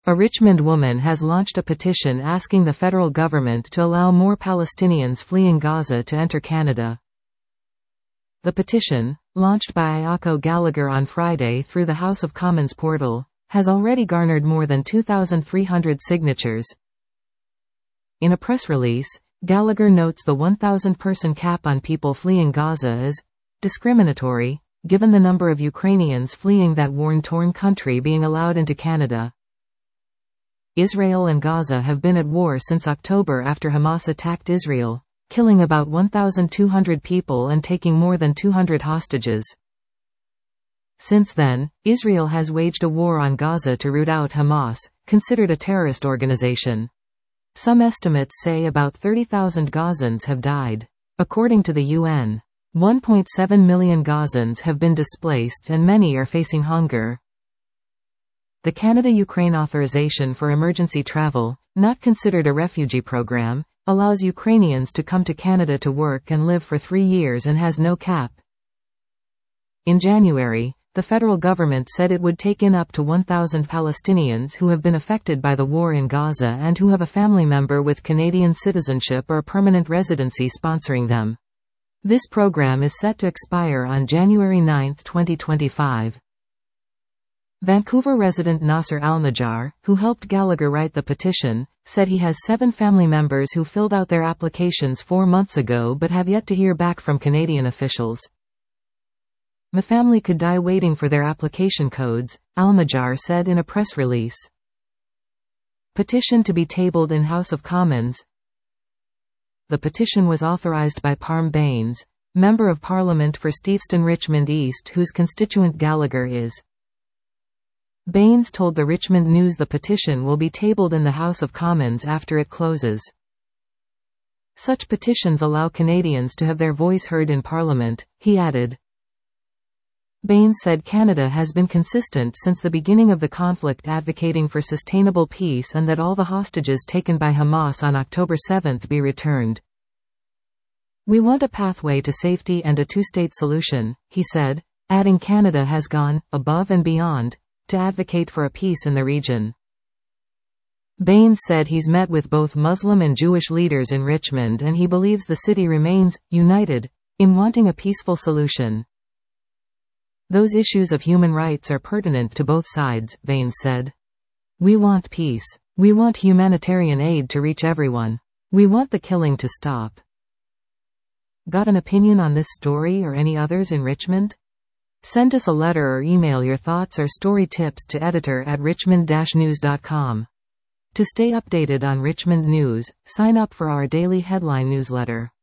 A Richmond woman has launched a petition asking the federal government to allow more Palestinians fleeing Gaza to enter Canada. The petition, launched by Ayako Gallagher on Friday through the House of Commons portal, has already garnered more than 2,300 signatures. In a press release, Gallagher notes the 1,000-person cap on people fleeing Gaza is discriminatory, given the number of Ukrainians fleeing that war-torn country being allowed into Canada. Israel and Gaza have been at war since October after Hamas attacked Israel, killing about 1,200 people and taking more than 200 hostages. Since then, Israel has waged a war on Gaza to root out Hamas, considered a terrorist organization. Some estimates say about 30,000 Gazans have died. According to the UN, 1.7 million Gazans have been displaced and many are facing hunger. The Canada-Ukraine Authorization for Emergency Travel, not considered a refugee program, allows Ukrainians to come to Canada to work and live for 3 years and has no cap. In January, the federal government said it would take in up to 1,000 Palestinians who have been affected by the war in Gaza and who have a family member with Canadian citizenship or permanent residency sponsoring them. This program is set to expire on January 9, 2025. Vancouver resident Nasser Al-Najjar, who helped Gallagher write the petition, said he has 7 family members who filled out their applications 4 months ago but have yet to hear back from Canadian officials. My family could die waiting for their application codes, Al-Najjar said in a press release. Petition to be tabled in House of Commons. The petition was authorized by Parm Bains, Member of Parliament for Steveston Richmond East whose constituent Gallagher is. Bains told the Richmond News the petition will be tabled in the House of Commons after it closes. Such petitions allow Canadians to have their voice heard in Parliament, he added. Bains said Canada has been consistent since the beginning of the conflict advocating for sustainable peace and that all the hostages taken by Hamas on October 7 be returned. We want a pathway to safety and a two-state solution, he said, adding Canada has gone, above and beyond, to advocate for a peace in the region. Bains said he's met with both Muslim and Jewish leaders in Richmond and he believes the city remains united in wanting a peaceful solution. Those issues of human rights are pertinent to both sides, Bains said. We want peace. We want humanitarian aid to reach everyone. We want the killing to stop. Got an opinion on this story or any others in Richmond? Send us a letter or email your thoughts or story tips to editor@richmond-news.com. To stay updated on Richmond news, sign up for our daily headline newsletter.